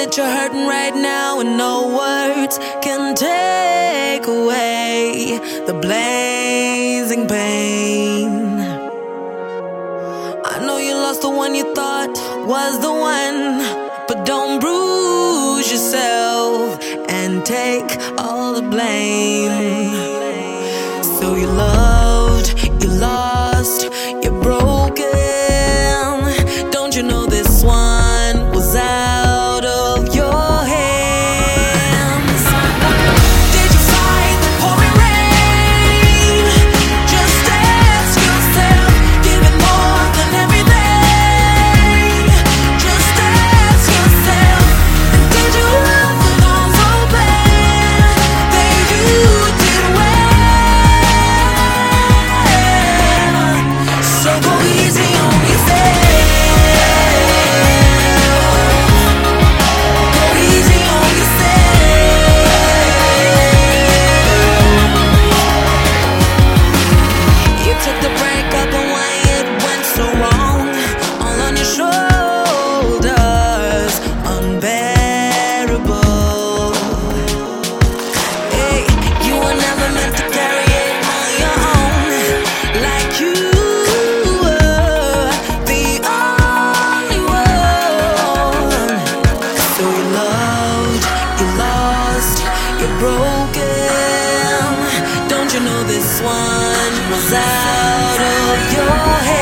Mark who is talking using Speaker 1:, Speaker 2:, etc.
Speaker 1: that you're hurting right now, and no words can take away the blazing pain. I know you lost the one you thought was the one, but don't bruise yourself and take all the blame. So you loved, you lost, you're broken. Don't you know this one was out of your hands? Did you fight the pouring rain? Just ask yourself, give it more than everything. Just ask yourself, and did you love with arms open? Then you did well. So go easy on yourself. You're broken. Don't you know this one was out of your head?